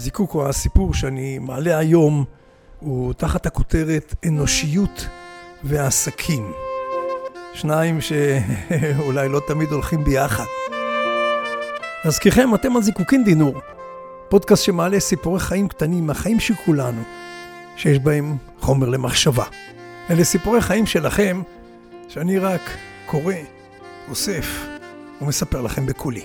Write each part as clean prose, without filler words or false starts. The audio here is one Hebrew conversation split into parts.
הזיקוק או הסיפור שאני מעלה היום הוא תחת הכותרת אנושיות ועסקים. שניים שאולי לא תמיד הולכים ביחד. להזכירכם, אתם על זיקוקין דינור, פודקאסט שמעלה סיפורי חיים קטנים מהחיים של כולנו, שיש בהם חומר למחשבה. אלה סיפורי חיים שלכם, שאני רק קורא, אוסף ומספר לכם בקולי.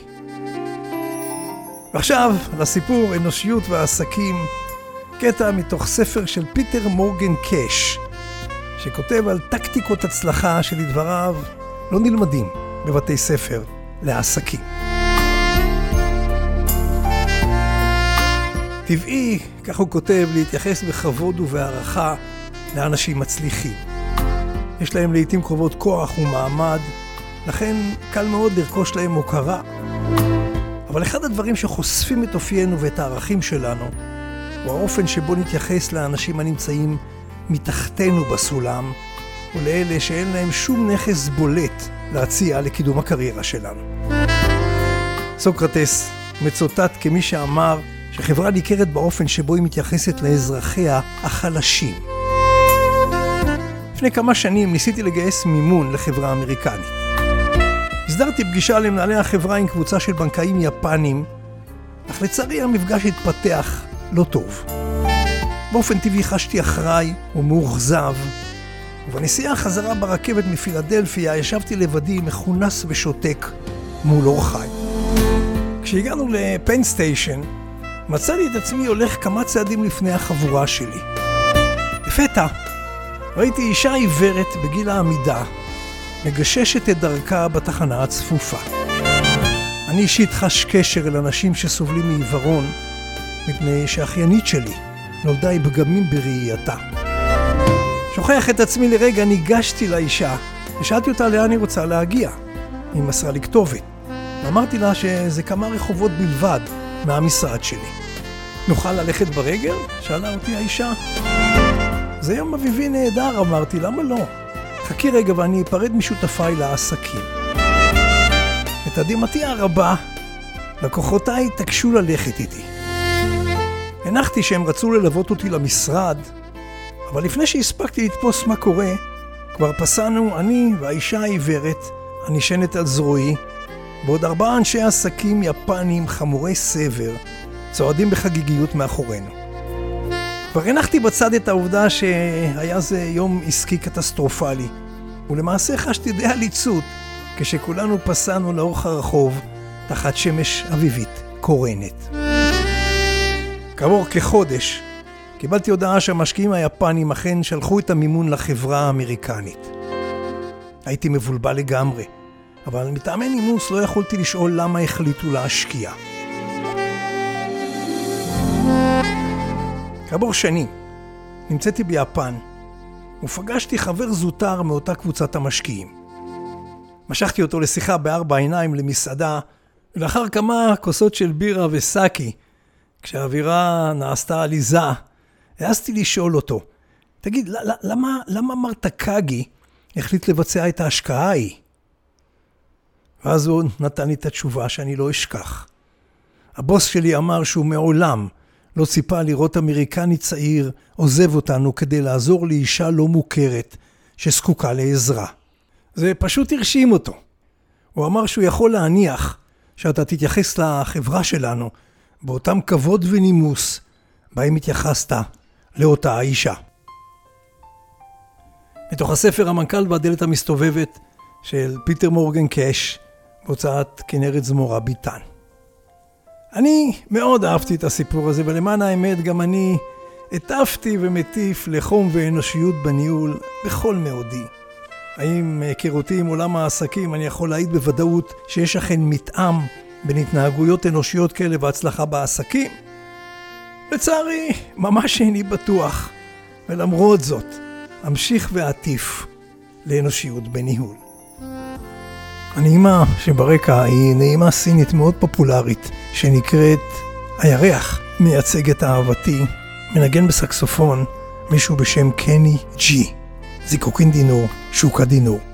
ועכשיו לסיפור אנושיות ועסקים, קטע מתוך ספר של פיטר מורגן קאש, שכותב על טקטיקות הצלחה שלדבריו לא נלמדים בבתי ספר לעסקים. טבעי, כך הוא כותב, להתייחס בכבוד ובהערכה לאנשים מצליחים. יש להם לעתים קרובות כוח ומעמד, לכן קל מאוד לרכוש להם הוקרה. אבל אחד הדברים שחושפים את אופיינו ואת הערכים שלנו, הוא האופן שבו נתייחס לאנשים הנמצאים מתחתנו בסולם, ולאלה שאין להם שום נכס בולט להציע לקידום הקריירה שלנו. סוקרטס מצוטט כמי שאמר שחברה ניכרת באופן שבו היא מתייחסת לאזרחיה החלשים. לפני כמה שנים ניסיתי לגייס מימון לחברה אמריקנית. הסדרתי פגישה למנהלי החברה עם קבוצה של בנקאים יפנים, אך לצערי המפגש התפתח לא טוב. באופן טבעי חשתי אחראי ומאוכזב, ובנסיעה חזרה ברכבת מפילדלפיה ישבתי לבדי מכונס ושותק מול אורחיי. כשהגענו לפן סטיישן, מצאתי את עצמי הולך כמה צעדים לפני החבורה שלי. לפתע ראיתי אישה עיוורת בגיל העמידה, מגששת את דרכה בתחנה הצפופה. אני אישית חש קשר אל אנשים שסובלים מעיוורון, מפני שאחיינית שלי נולדה עם פגמים בראייתה. שוכח את עצמי לרגע, ניגשתי לאישה ושאלתי אותה לאן היא רוצה להגיע. היא מסרה לי כתובת. ואמרתי לה שזה כמה רחובות בלבד מהמשרד שלי. נוכל ללכת ברגל? שאלה אותי האישה. זה יום אביבי נהדר, אמרתי, למה לא? חכי רגע ואני אפרד משותפיי לעסקים. לתדהמתי הרבה, לקוחותיי התעקשו ללכת איתי. הנחתי שהם רצו ללוות אותי למשרד, אבל לפני שהספקתי לתפוס מה קורה, כבר פסענו אני והאישה העיוורת הנשענת על זרועי, ועוד 4 אנשי עסקים יפנים חמורי סבר, צועדים בחגיגיות מאחורינו. כבר הנחתי בצד את העובדה שהיה זה יום עסקי קטסטרופלי, ולמעשה חשתי די עליצות כשכולנו פסענו לאורך הרחוב תחת שמש אביבית קורנת. כעבור כחודש קיבלתי הודעה שהמשקיעים היפנים אכן שלחו את המימון לחברה האמריקנית. הייתי מבולבל לגמרי, אבל מטעמי נימוס לא יכולתי לשאול למה החליטו להשקיע. כעבור שנים נמצאתי ביפן ופגשתי חבר זוטר מאותה קבוצת המשקיעים. משכתי אותו לשיחה ב4 עיניים למסעדה, ולאחר כמה כוסות של בירה וסאקי, כשהאווירה נעשתה עליזה, העזתי לשאול אותו, תגיד, למה מר טקאגי החליט לבצע את ההשקעה ההיא? ואז הוא נתן לי את התשובה שאני לא אשכח. הבוס שלי אמר שהוא מעולם לא ציפה לראות אמריקני צעיר עוזב אותנו כדי לעזור לאישה לא מוכרת שזקוקה לעזרה. זה פשוט הרשים אותו. הוא אמר שהוא יכול להניח שאתה תתייחס לחברה שלנו באותם כבוד ונימוס בהם התייחסת לאותה האישה. מתוך הספר המנכ"ל והדלת המסתובבת של פיטר מורגן קאש, בהוצאת כנרת זמורה ביטן. אני מאוד אהבתי את הסיפור הזה, ולמען האמת גם אני הטפתי ומטיף לחום ואנושיות בניהול בכל מאודי. האם מהיכרותי עם עולם העסקים אני יכול להעיד בוודאות שיש אכן מתאם בין התנהגויות אנושיות כאלה והצלחה בעסקים? לצערי, ממש איני בטוח, ולמרות זאת, אמשיך ועטיף לאנושיות בניהול. הנעימה שברקע היא נעימה סינית מאוד פופולרית, שנקראת הירח, מייצג את אהבתי, מנגן בסקסופון מישהו בשם קני ג'י. זיקוקין דינור, שוק הדינור.